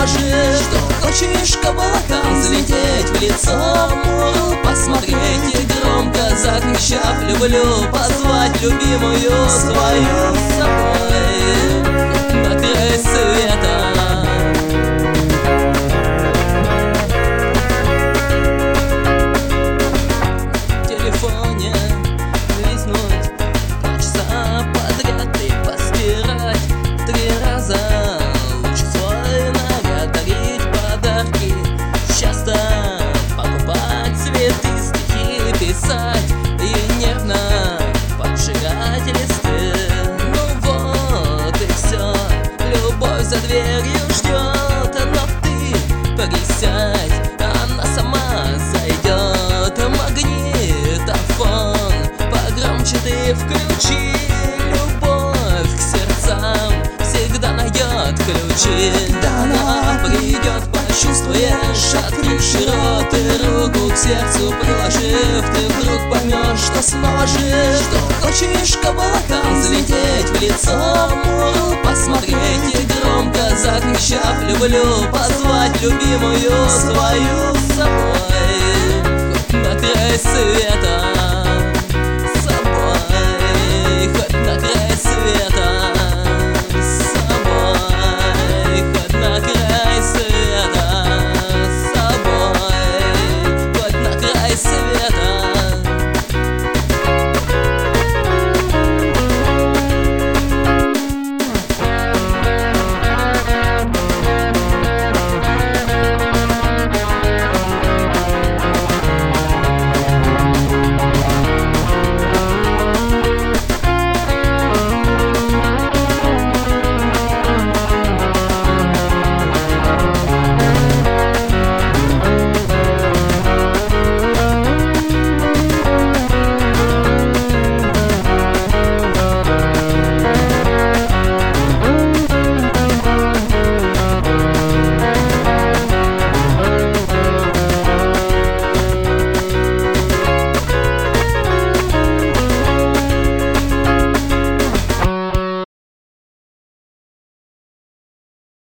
снова жив. Что хочешь к облакам взлететь, в лицо муру посмотреть и громко закричав люблю, позвать любимую свою с собой на край света. В телефоне листнуть 2 часа подряд и постирать 3 раза. Лучше свой наряд, дарить подарки, часто покупать цветы, стихи писать и нервно поджигать листы. Ну вот и все, любовь за дверью ждет, но ты присядь, она сама зайдет. Магнитофон погромче ты включи, любовь к сердцам всегда найдет ключи. Да она придет, почувствуешь, открывши рот и руку к сердцу приложив, ты вдруг поймешь, что снова жив. Что хочешь к облакам взлететь, в лицо муру посмотреть и громко закричав люблю, позвать любимую свою с собой на край света. С собой хоть на край света.